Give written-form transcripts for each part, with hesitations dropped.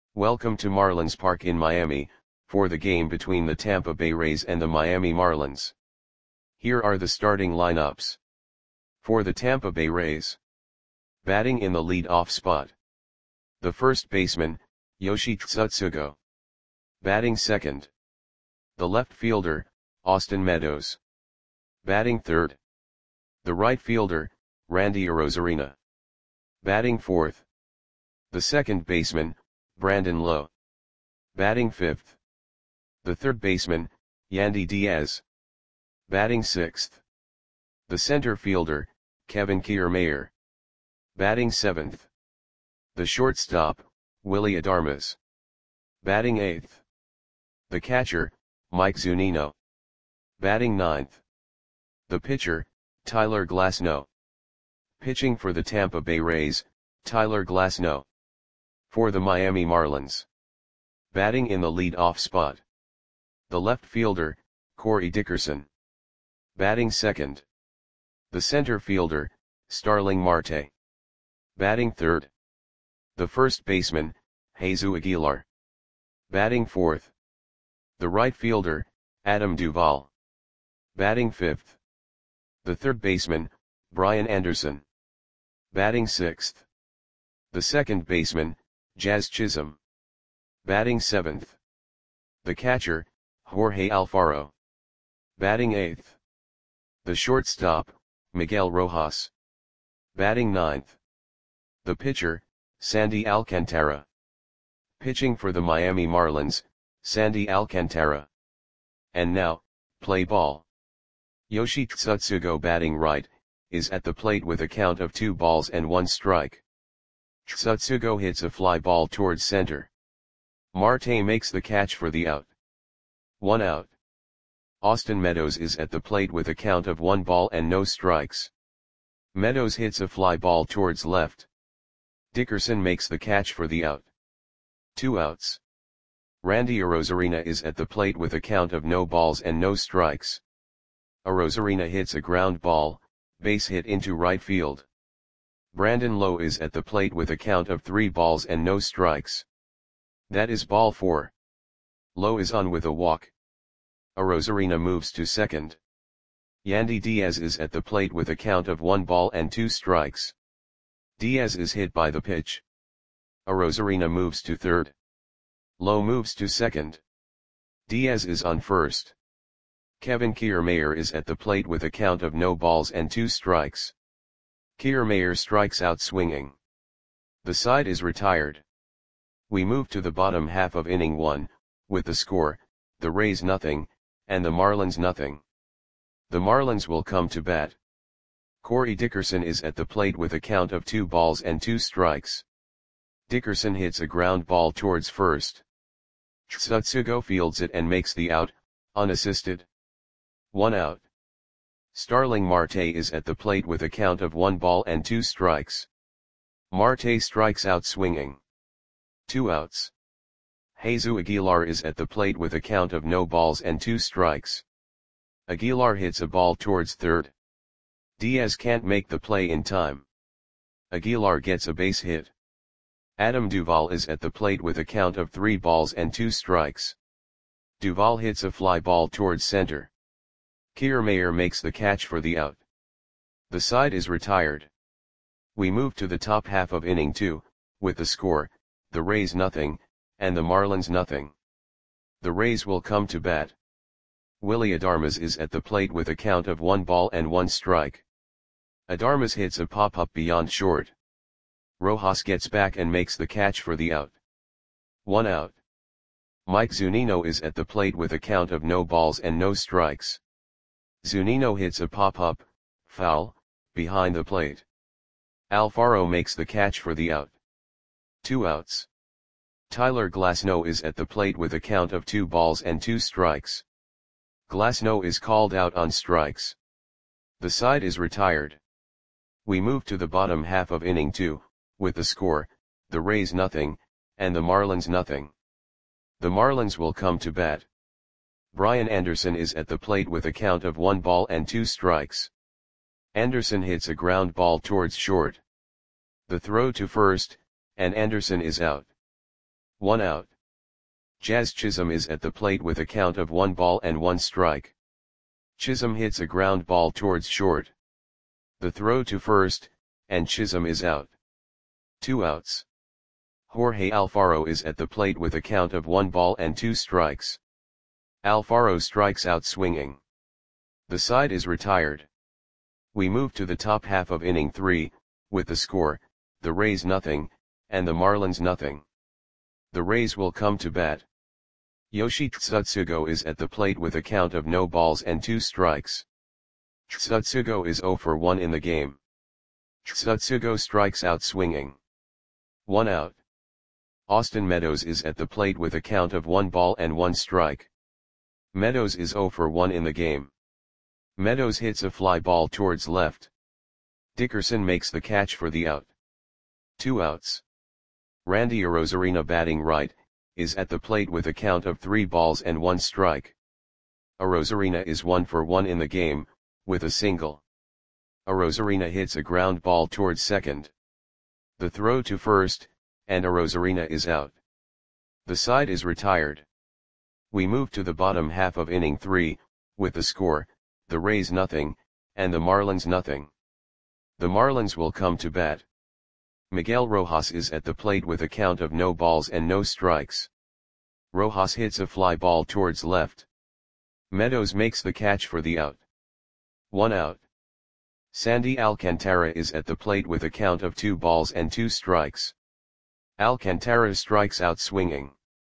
Welcome to Marlins Park in Miami, for the game between the Tampa Bay Rays and the Miami Marlins. Here are the starting lineups. For the Tampa Bay Rays. Batting in the lead-off spot. The first baseman, Yoshi Tsutsugo. Batting second. The left fielder, Austin Meadows. Batting third. The right fielder, Randy Arozarena. Batting fourth. The second baseman, Brandon Lowe. Batting fifth. The third baseman, Yandy Diaz. Batting sixth. The center fielder, Kevin Kiermaier. Batting seventh. The shortstop, Willy Adames. Batting eighth. The catcher, Mike Zunino. Batting ninth. The pitcher, Tyler Glasnow. Pitching for the Tampa Bay Rays, Tyler Glasnow. For the Miami Marlins. Batting in the lead-off spot. The left fielder, Corey Dickerson. Batting second. The center fielder, Starling Marte. Batting third. The first baseman, Jesus Aguilar. Batting fourth. The right fielder, Adam Duvall. Batting fifth. The third baseman, Brian Anderson. Batting sixth. The second baseman, Jazz Chisholm. Batting seventh. The catcher, Jorge Alfaro. Batting eighth. The shortstop, Miguel Rojas. Batting ninth. The pitcher, Sandy Alcantara. Pitching for the Miami Marlins, Sandy Alcantara. And now, play ball. Yoshi Tsutsugo batting right, is at the plate with a count of 2 balls and 1 strike. Tsutsugo hits a fly ball towards center. Marte makes the catch for the out. 1 out. Austin Meadows is at the plate with a count of 1 ball and no strikes. Meadows hits a fly ball towards left. Dickerson makes the catch for the out. 2 outs. Randy Arozarena is at the plate with a count of no balls and no strikes. Arozarena hits a ground ball, base hit into right field. Brandon Lowe is at the plate with a count of 3 balls and no strikes. That is ball 4. Lowe is on with a walk. Arozarena moves to second. Yandy Diaz is at the plate with a count of 1 ball and 2 strikes. Diaz is hit by the pitch. Arozarena moves to third. Lowe moves to second. Diaz is on first. Kevin Kiermaier is at the plate with a count of no balls and 2 strikes. Kiermaier strikes out swinging. The side is retired. We move to the bottom half of inning 1, with the score, the Rays nothing, and the Marlins nothing. The Marlins will come to bat. Corey Dickerson is at the plate with a count of 2 balls and 2 strikes. Dickerson hits a ground ball towards first. Tsutsugo fields it and makes the out, unassisted. 1 out. Starling Marte is at the plate with a count of 1 ball and 2 strikes. Marte strikes out swinging. 2 outs. Jesus Aguilar is at the plate with a count of no balls and 2 strikes. Aguilar hits a ball towards third. Diaz can't make the play in time. Aguilar gets a base hit. Adam Duvall is at the plate with a count of 3 balls and 2 strikes. Duvall hits a fly ball towards center. Kiermaier makes the catch for the out. The side is retired. We move to the top half of inning 2, with the score, the Rays nothing, and the Marlins nothing. The Rays will come to bat. Willy Adames is at the plate with a count of 1 ball and 1 strike. Adames hits a pop-up beyond short. Rojas gets back and makes the catch for the out. 1 out. Mike Zunino is at the plate with a count of no balls and no strikes. Zunino hits a pop-up, foul, behind the plate. Alfaro makes the catch for the out. 2 outs. Tyler Glasnow is at the plate with a count of 2 balls and 2 strikes. Glasnow is called out on strikes. The side is retired. We move to the bottom half of inning 2, with the score, the Rays nothing, and the Marlins nothing. The Marlins will come to bat. Brian Anderson is at the plate with a count of 1 ball and 2 strikes. Anderson hits a ground ball towards short. The throw to first, and Anderson is out. 1 out. Jazz Chisholm is at the plate with a count of 1 ball and 1 strike. Chisholm hits a ground ball towards short. The throw to first, and Chisholm is out. 2 outs. Jorge Alfaro is at the plate with a count of 1 ball and 2 strikes. Alfaro strikes out swinging. The side is retired. We move to the top half of inning 3, with the score, the Rays nothing, and the Marlins nothing. The Rays will come to bat. Yoshi Tsutsugo is at the plate with a count of no balls and 2 strikes. Tsutsugo is 0 for 1 in the game. Tsutsugo strikes out swinging. 1 out. Austin Meadows is at the plate with a count of 1 ball and 1 strike. Meadows is 0 for 1 in the game. Meadows hits a fly ball towards left. Dickerson makes the catch for the out. 2 outs. Randy Arozarena, batting right, is at the plate with a count of 3 balls and 1 strike. Arozarena is 1 for 1 in the game, with a single. Arozarena hits a ground ball towards second. The throw to first, and Arozarena is out. The side is retired. We move to the bottom half of inning 3, with the score, the Rays nothing, and the Marlins nothing. The Marlins will come to bat. Miguel Rojas is at the plate with a count of no balls and no strikes. Rojas hits a fly ball towards left. Meadows makes the catch for the out. 1 out. Sandy Alcantara is at the plate with a count of 2 balls and 2 strikes. Alcantara strikes out swinging.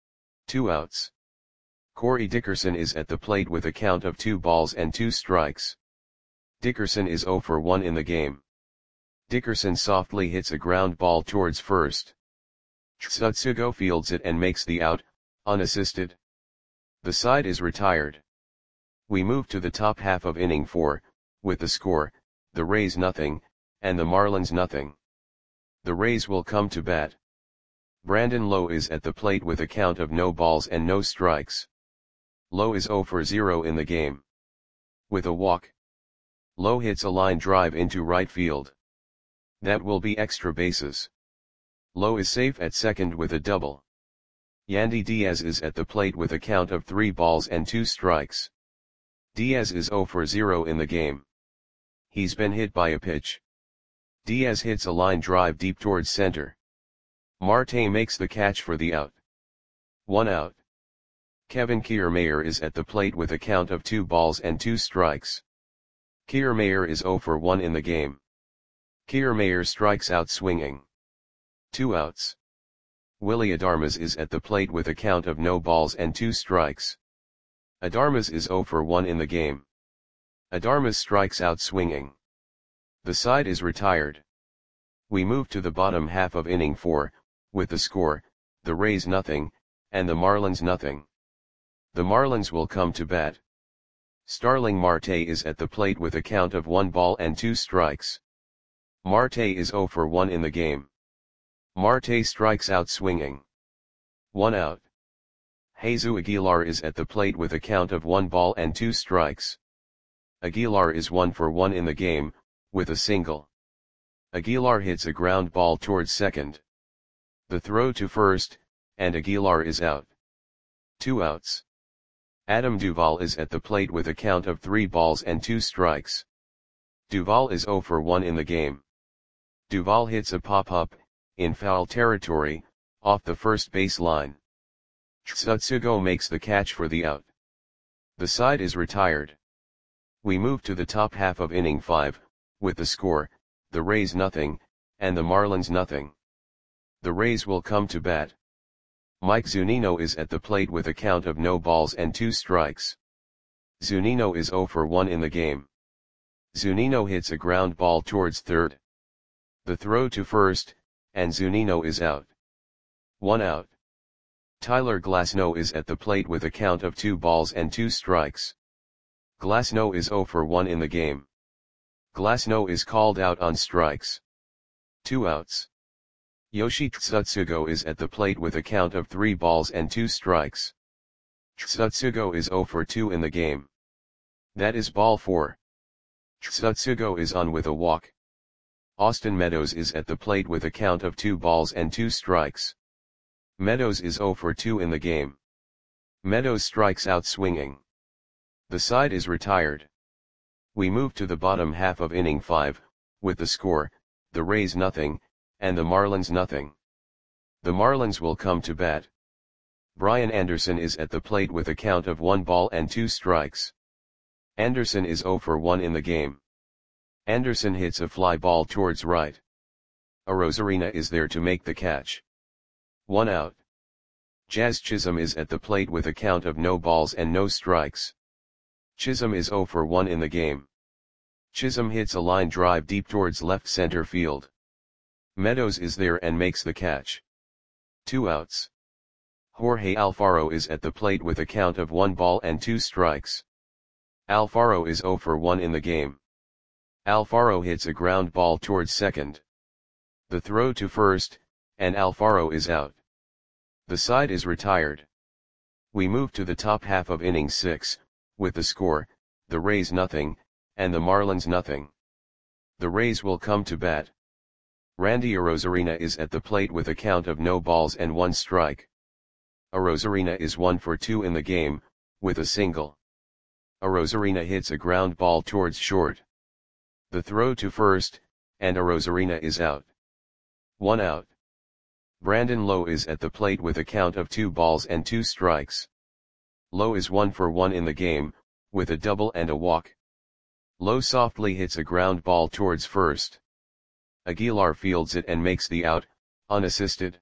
2 outs. Corey Dickerson is at the plate with a count of 2 balls and 2 strikes. Dickerson is 0 for 1 in the game. Dickerson softly hits a ground ball towards first. Tsutsugo fields it and makes the out, unassisted. The side is retired. We move to the top half of inning 4, with the score, the Rays nothing, and the Marlins nothing. The Rays will come to bat. Brandon Lowe is at the plate with a count of no balls and no strikes. Lowe is 0 for 0 in the game. With a walk. Lowe hits a line drive into right field. That will be extra bases. Lowe is safe at second with a double. Yandy Diaz is at the plate with a count of 3 balls and 2 strikes. Diaz is 0 for 0 in the game. He's been hit by a pitch. Diaz hits a line drive deep towards center. Marte makes the catch for the out. 1 out. Kevin Kiermaier is at the plate with a count of 2 balls and 2 strikes. Kiermaier is 0 for 1 in the game. Kiermaier strikes out swinging. 2 outs. Willy Adames is at the plate with a count of no balls and 2 strikes. Adames is 0 for 1 in the game. Adames strikes out swinging. The side is retired. We move to the bottom half of inning 4, with the score, the Rays nothing, and the Marlins nothing. The Marlins will come to bat. Starling Marte is at the plate with a count of 1 ball and 2 strikes. Marte is 0 for 1 in the game. Marte strikes out swinging. 1 out. Jesus Aguilar is at the plate with a count of 1 ball and 2 strikes. Aguilar is 1 for 1 in the game, with a single. Aguilar hits a ground ball towards second. The throw to first, and Aguilar is out. 2 outs. Adam Duvall is at the plate with a count of 3 balls and 2 strikes. Duvall is 0 for 1 in the game. Duvall hits a pop-up, in foul territory, off the first base line. Tsutsugo makes the catch for the out. The side is retired. We move to the top half of inning 5, with the score, the Rays nothing, and the Marlins nothing. The Rays will come to bat. Mike Zunino is at the plate with a count of no balls and 2 strikes. Zunino is 0 for 1 in the game. Zunino hits a ground ball towards third. The throw to first, and Zunino is out. 1 out. Tyler Glasnow is at the plate with a count of 2 balls and 2 strikes. Glasnow is 0 for 1 in the game. Glasnow is called out on strikes. 2 outs. Yoshi Tsutsugo is at the plate with a count of 3 balls and 2 strikes. Tsutsugo is 0 for 2 in the game. That is ball 4. Tsutsugo is on with a walk. Austin Meadows is at the plate with a count of 2 balls and 2 strikes. Meadows is 0 for 2 in the game. Meadows strikes out swinging. The side is retired. We move to the bottom half of inning 5, with the score, the Rays nothing, and the Marlins nothing. The Marlins will come to bat. Brian Anderson is at the plate with a count of 1 ball and 2 strikes. Anderson is 0 for 1 in the game. Anderson hits a fly ball towards right. Arozarena is there to make the catch. 1 out. Jazz Chisholm is at the plate with a count of no balls and no strikes. Chisholm is 0 for 1 in the game. Chisholm hits a line drive deep towards left center field. Meadows is there and makes the catch. 2 outs. Jorge Alfaro is at the plate with a count of 1 ball and 2 strikes. Alfaro is 0 for 1 in the game. Alfaro hits a ground ball towards second. The throw to first, and Alfaro is out. The side is retired. We move to the top half of inning 6, with the score, the Rays nothing, and the Marlins nothing. The Rays will come to bat. Randy Arozarena is at the plate with a count of no balls and 1 strike. Arozarena is 1 for 2 in the game, with a single. Arozarena hits a ground ball towards short. The throw to first, and Arozarena is out. 1 out. Brandon Lowe is at the plate with a count of 2 balls and 2 strikes. Lowe is 1 for 1 in the game, with a double and a walk. Lowe softly hits a ground ball towards first. Aguilar fields it and makes the out, unassisted.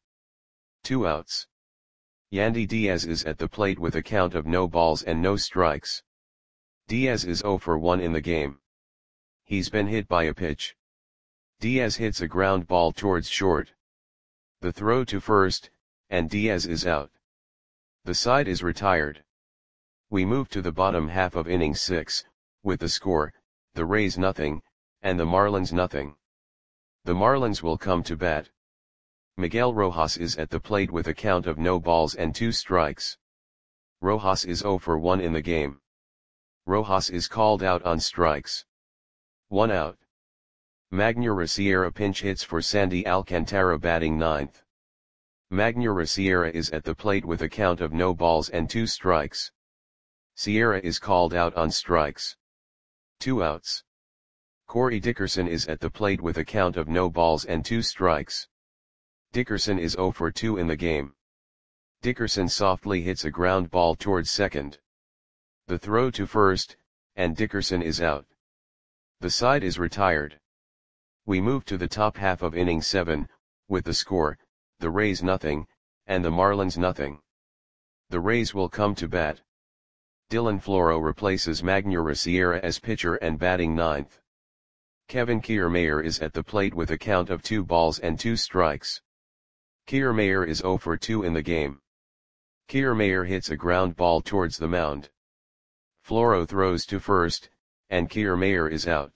2 outs. Yandy Diaz is at the plate with a count of no balls and no strikes. Diaz is 0 for 1 in the game. He's been hit by a pitch. Diaz hits a ground ball towards short. The throw to first, and Diaz is out. The side is retired. We move to the bottom half of inning 6, with the score, the Rays nothing, and the Marlins nothing. The Marlins will come to bat. Miguel Rojas is at the plate with a count of no balls and 2 strikes. Rojas is 0 for 1 in the game. Rojas is called out on strikes. 1 out. Magneuris Sierra pinch hits for Sandy Alcantara batting 9th. Magneuris Sierra is at the plate with a count of no balls and 2 strikes. Sierra is called out on strikes. 2 outs. Corey Dickerson is at the plate with a count of no balls and 2 strikes. Dickerson is 0 for 2 in the game. Dickerson softly hits a ground ball towards second. The throw to first, and Dickerson is out. The side is retired. We move to the top half of inning 7, with the score, the Rays nothing, and the Marlins nothing. The Rays will come to bat. Dylan Floro replaces Magneuris Sierra as pitcher and batting 9th. Kevin Kiermaier is at the plate with a count of 2 balls and 2 strikes. Kiermaier is 0 for 2 in the game. Kiermaier hits a ground ball towards the mound. Floro throws to first, and Kiermaier is out.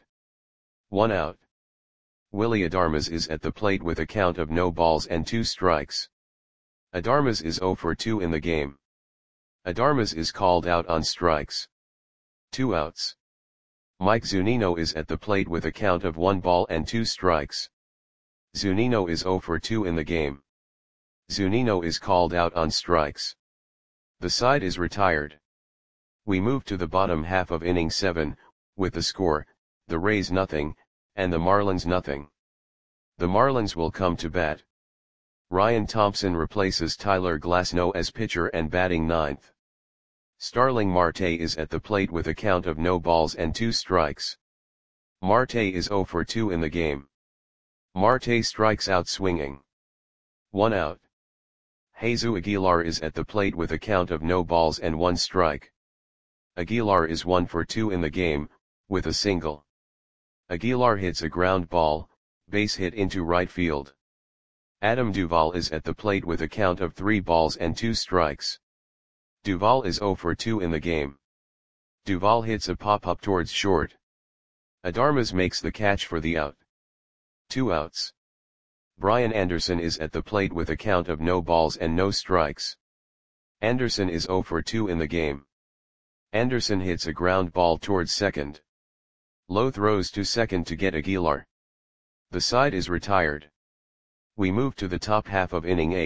1 out. Willy Adames is at the plate with a count of no balls and 2 strikes. Adames is 0 for 2 in the game. Adames is called out on strikes. 2 outs. Mike Zunino is at the plate with a count of 1 ball and 2 strikes. Zunino is 0 for 2 in the game. Zunino is called out on strikes. The side is retired. We move to the bottom half of inning 7, with the score, the Rays nothing, and the Marlins nothing. The Marlins will come to bat. Ryan Thompson replaces Tyler Glasnow as pitcher and batting 9th. Starling Marte is at the plate with a count of no balls and 2 strikes. Marte is 0 for 2 in the game. Marte strikes out swinging. 1 out. Jesus Aguilar is at the plate with a count of no balls and 1 strike. Aguilar is 1 for 2 in the game, with a single. Aguilar hits a ground ball, base hit into right field. Adam Duvall is at the plate with a count of 3 balls and 2 strikes. Duvall is 0 for 2 in the game. Duvall hits a pop-up towards short. Adames makes the catch for the out. 2 outs. Brian Anderson is at the plate with a count of no balls and no strikes. Anderson is 0 for 2 in the game. Anderson hits a ground ball towards second. Lowe throws to second to get Aguilar. The side is retired. We move to the top half of inning 8,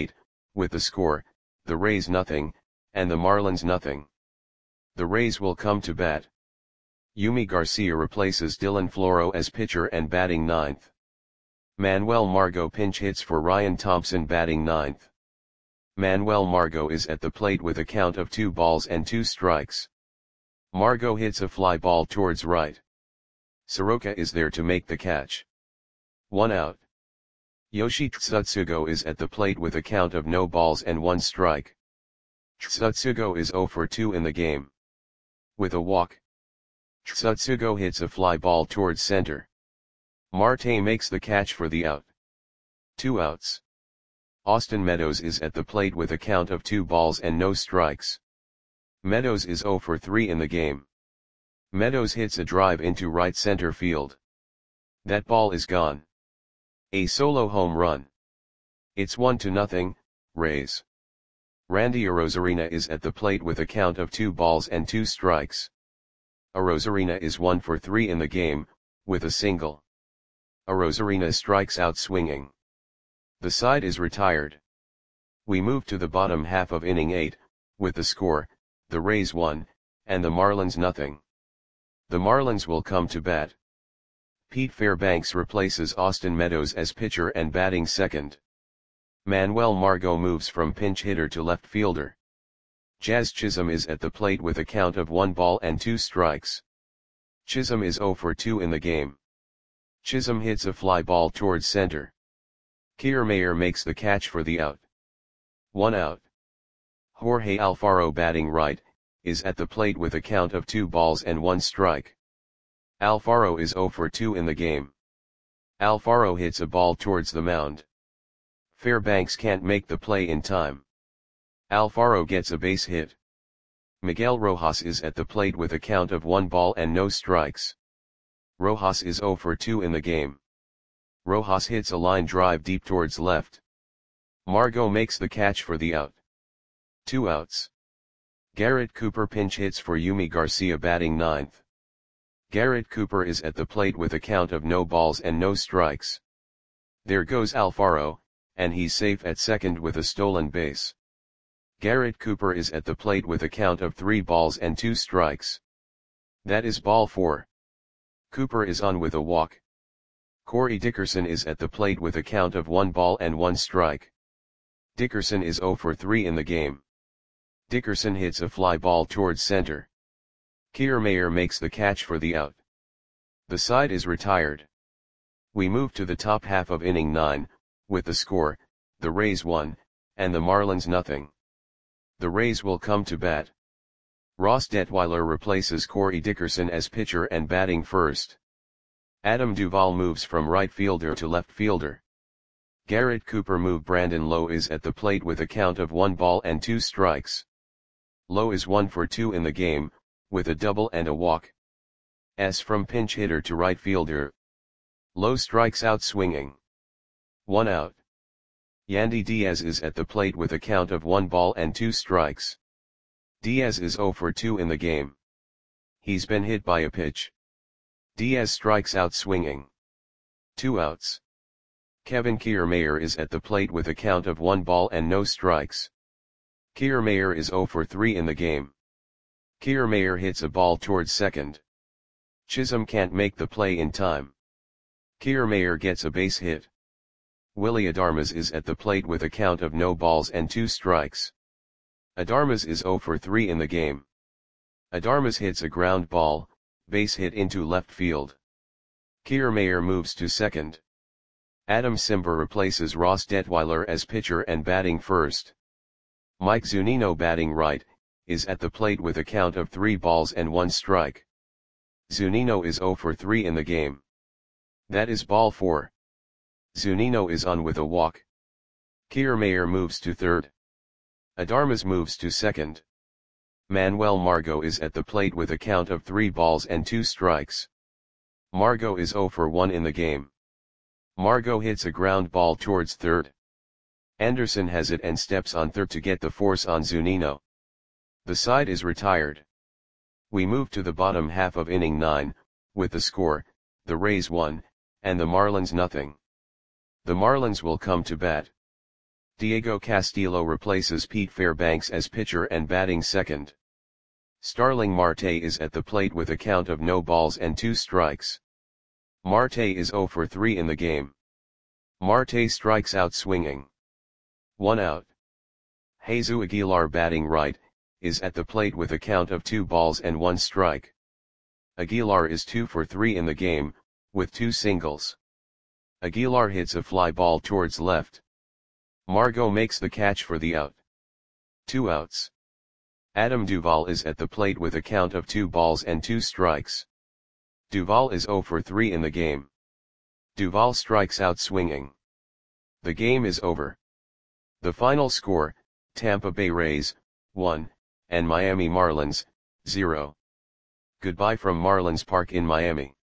with the score, the Rays nothing, and the Marlins nothing. The Rays will come to bat. Yumi Garcia replaces Dylan Floro as pitcher and batting ninth. Manuel Margot pinch hits for Ryan Thompson batting ninth. Manuel Margot is at the plate with a count of 2 balls and 2 strikes. Margot hits a fly ball towards right. Soroka is there to make the catch. 1 out. Yoshi Tsutsugo is at the plate with a count of no balls and 1 strike. Tsutsugo is 0 for 2 in the game. With a walk, Tsutsugo hits a fly ball towards center. Marte makes the catch for the out. 2 outs. Austin Meadows is at the plate with a count of 2 balls and no strikes. Meadows is 0 for 3 in the game. Meadows hits a drive into right center field. That ball is gone. A solo home run. It's 1-0, Rays. Randy Arozarena is at the plate with a count of 2 balls and 2 strikes. Arozarena is 1 for 3 in the game, with a single. Arozarena strikes out swinging. The side is retired. We move to the bottom half of inning 8, with the score, the Rays 1, and the Marlins nothing. The Marlins will come to bat. Pete Fairbanks replaces Austin Meadows as pitcher and batting second. Manuel Margot moves from pinch hitter to left fielder. Jazz Chisholm is at the plate with a count of 1 ball and 2 strikes. Chisholm is 0 for 2 in the game. Chisholm hits a fly ball towards center. Kiermaier makes the catch for the out. 1 out. Jorge Alfaro batting right, is at the plate with a count of 2 balls and 1 strike. Alfaro is 0 for 2 in the game. Alfaro hits a ball towards the mound. Fairbanks can't make the play in time. Alfaro gets a base hit. Miguel Rojas is at the plate with a count of 1 ball and no strikes. Rojas is 0 for 2 in the game. Rojas hits a line drive deep towards left. Margot makes the catch for the out. 2 outs. Garrett Cooper pinch hits for Yumi Garcia batting ninth. Garrett Cooper is at the plate with a count of no balls and no strikes. There goes Alfaro, and he's safe at second with a stolen base. Garrett Cooper is at the plate with a count of 3 balls and 2 strikes. That is ball 4. Cooper is on with a walk. Corey Dickerson is at the plate with a count of 1 ball and 1 strike. Dickerson is 0 for 3 in the game. Dickerson hits a fly ball towards center. Kiermaier makes the catch for the out. The side is retired. We move to the top half of inning 9, with the score, the Rays 1, and the Marlins nothing. The Rays will come to bat. Ross Detweiler replaces Corey Dickerson as pitcher and batting first. Adam Duvall moves from right fielder to left fielder. Garrett Cooper move Brandon Lowe is at the plate with a count of 1 ball and 2 strikes. Lowe is 1 for 2 in the game, with a double and a walk. S from pinch hitter to right fielder. Lowe strikes out swinging. 1 out. Yandy Diaz is at the plate with a count of 1 ball and 2 strikes. Diaz is 0 for 2 in the game. He's been hit by a pitch. Diaz strikes out swinging. 2 outs. Kevin Kiermaier is at the plate with a count of 1 ball and no strikes. Kiermaier is 0 for 3 in the game. Kiermaier hits a ball towards second. Chisholm can't make the play in time. Kiermaier gets a base hit. Willy Adames is at the plate with a count of no balls and 2 strikes. Adames is 0 for 3 in the game. Adames hits a ground ball, base hit into left field. Kiermaier moves to second. Adam Simber replaces Ross Detweiler as pitcher and batting first. Mike Zunino batting right, is at the plate with a count of 3 balls and 1 strike. Zunino is 0 for 3 in the game. That is ball 4. Zunino is on with a walk. Kiermaier moves to third. Adames moves to second. Manuel Margot is at the plate with a count of 3 balls and 2 strikes. Margot is 0 for 1 in the game. Margot hits a ground ball towards third. Anderson has it and steps on third to get the force on Zunino. The side is retired. We move to the bottom half of inning 9, with the score, the Rays 1, and the Marlins nothing. The Marlins will come to bat. Diego Castillo replaces Pete Fairbanks as pitcher and batting second. Starling Marte is at the plate with a count of no balls and 2 strikes. Marte is 0 for 3 in the game. Marte strikes out swinging. 1 out. Jesus Aguilar batting right, is at the plate with a count of 2 balls and 1 strike. Aguilar is 2 for 3 in the game, with 2 singles. Aguilar hits a fly ball towards left. Margot makes the catch for the out. 2 outs. Adam Duvall is at the plate with a count of 2 balls and 2 strikes. Duvall is 0 for 3 in the game. Duvall strikes out swinging. The game is over. The final score, Tampa Bay Rays, 1, and Miami Marlins, 0. Goodbye from Marlins Park in Miami.